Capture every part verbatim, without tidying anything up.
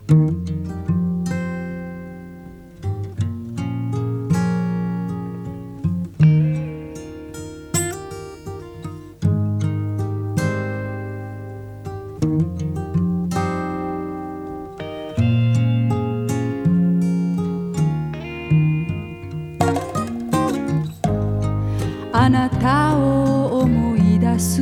あなたを思い出す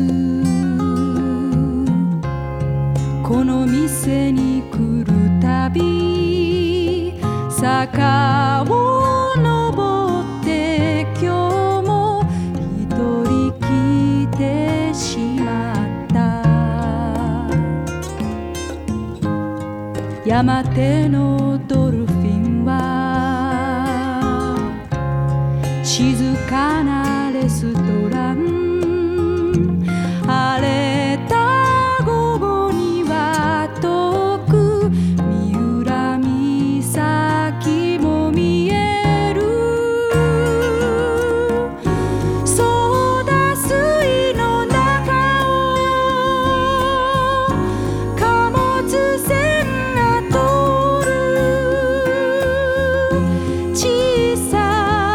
この店に来るたび坂を登って今日も一人来てしまった山手のドルフィンは静かなレストラン晴れた午後には遠く三浦岬も見えるソーダ水の中を貨物船が通る小さ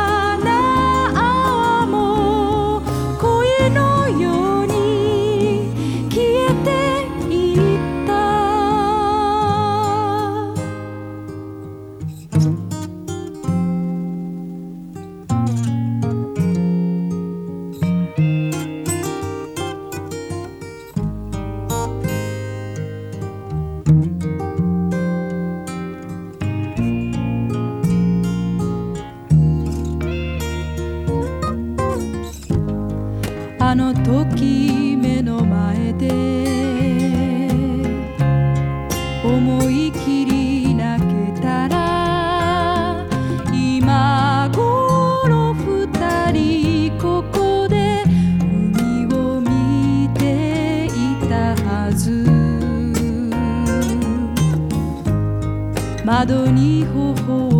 あの時目の前で思い切り泣けたら今頃二人ここで海を見ていたはず窓に頬を